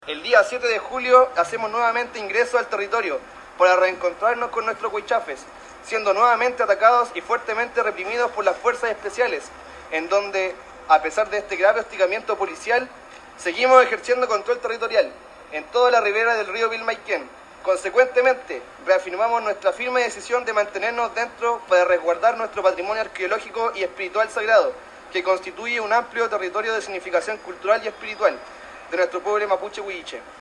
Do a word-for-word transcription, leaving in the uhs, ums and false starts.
El día siete de julio hacemos nuevamente ingreso al territorio para reencontrarnos con nuestros huichafes, siendo nuevamente atacados y fuertemente reprimidos por las fuerzas especiales, en donde, a pesar de este grave hostigamiento policial, seguimos ejerciendo control territorial en toda la ribera del río Vilmaicén. Consecuentemente, reafirmamos nuestra firme decisión de mantenernos dentro para resguardar nuestro patrimonio arqueológico y espiritual sagrado, que constituye un amplio territorio de significación cultural y espiritual de nuestro pueblo mapuche huilliche.